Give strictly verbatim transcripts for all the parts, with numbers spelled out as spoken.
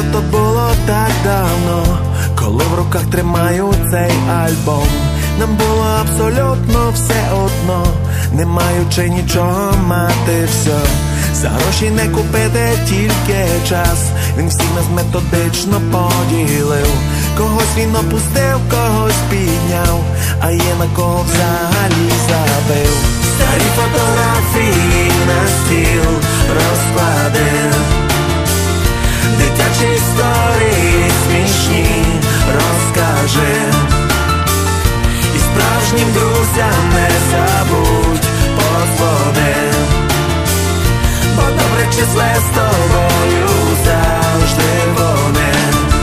то було так давно, коли в руках тримаю цей альбом. Нам було абсолютно все одно, не маючи нічого мати все. За гроші не купити тільки час, він всіх нас методично поділив. Когось він опустив, когось підняв, а є на кого взагалі забив. Старі фотографії на стіл розкладив, дитячі історії смішні розкажи, і справжнім друзям не забудь подзвони, бо добре числе з тобою завжди вони.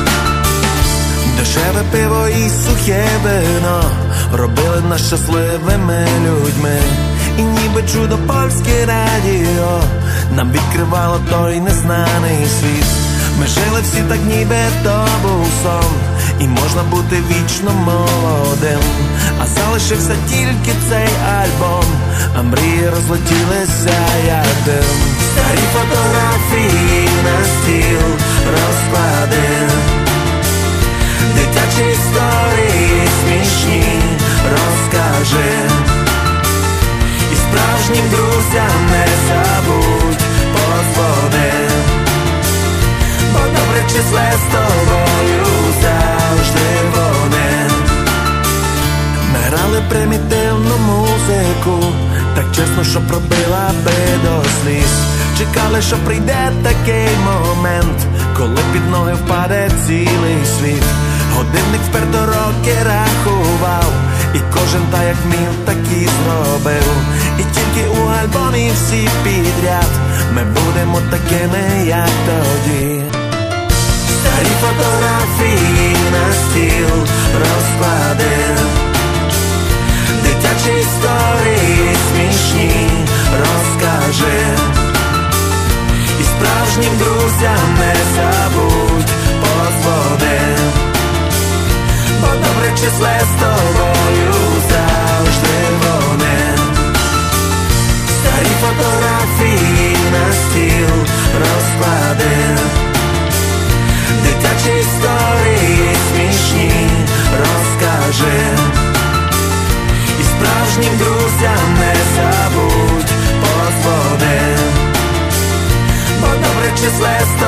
Дешеве пиво і сухе вино робили нас щасливими людьми, і ніби чудо польське радіо нам відкривало той незнаний світ. Ми жили всі так, ніби то був сон, і можна бути вічно молодим. А залишився тільки цей альбом, а мрії розлетілися як дим. Старі фотографії на стіл розклади, дитячі історії смішні розкажи, і справжнім друзям не забудь подзвони, бо добре числе з тобою завжди вони. Ми грали примітивну музику, так чесно, що пробила би до сліз. Чекали, що прийде такий момент, коли під ноги впаде цілий світ. Годинник вперто роки рахував, і кожен так як вмів, так і зробив. І тільки у альбомі всі підряд ми будемо такими, як тоді. Старі фотографії на стіл розклади, дитячі історії смішні розкажи, і справжнім друзям не забудь подзвони, бо добре числе з тобою завжди вони. Старі фотографії на стіл розклади, дитячі історії смішні розкажи, і справжнім друзям не забудь подзвони, бо добре числе з